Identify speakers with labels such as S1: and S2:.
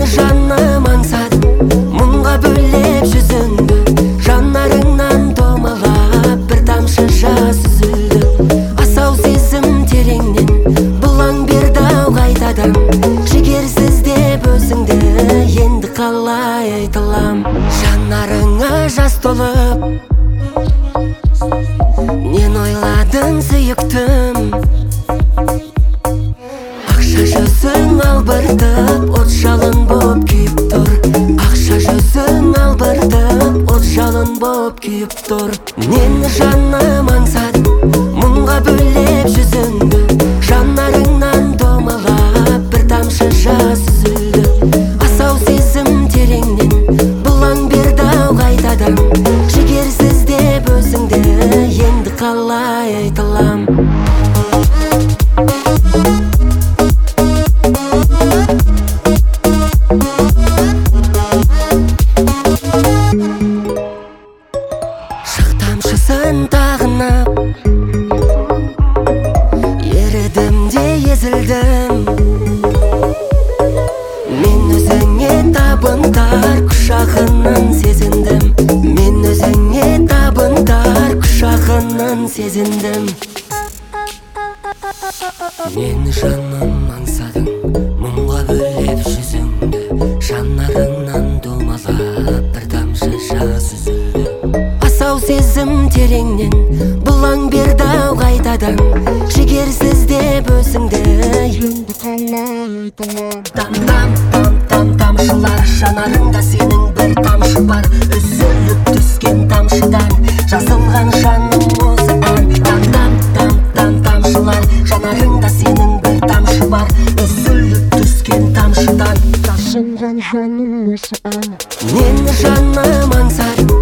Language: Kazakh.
S1: Мені жаным аңсадың, мұңға бөлеп жүзіңді. Жанарыңнан домалап бір тамшы жас үзілді. Асау сезім тереңнен бұлаң берді ау қайтадан. Жігерсіз деп өзіңді енді қалай айтылам. Жанарыңа жас толып, нен ойладың сүйіктім. Ақша жүзің албыртып, от жалын боп күйіп тұр. Ақша жүзің албыртып, от жалын боп күйіп тұр. Нені жаным аңсадың, мұңға бөлеп жүзіңді. Жанарыңнан домалап бір тамшы жас үзілді. Асау сезім тереңнен бұлаң берді ау қайтадан. Жігерсіз деп өзіңді енді қалай айтылам. Шық тамшысын тағынып, ерідім де езілдім. Мен өзіңе табындар құшағынан сезіндім. Мен өзіңе табындар құшағынан сезіндім. Мені жаным аңсадың, мұңға бөлеп жүзіңді. Жанарыңнан домалап бір тамшы жас үзілді. Асау сезім тереңнен бұлаң берді ау қайтадан. Жігерсіз деп өзіңді енді қалай айтылам. Там тамшылар, жанарыңда сенің бір тамшы бар. Үзіліп түскен тамшыдан жазылған жаным осы ән. Там тамшылар, жанарыңда сенің бір тамшы бар. Үзіліп түскен тамшыдан жазылған жаным осы ән. Нені жаным аңсадың,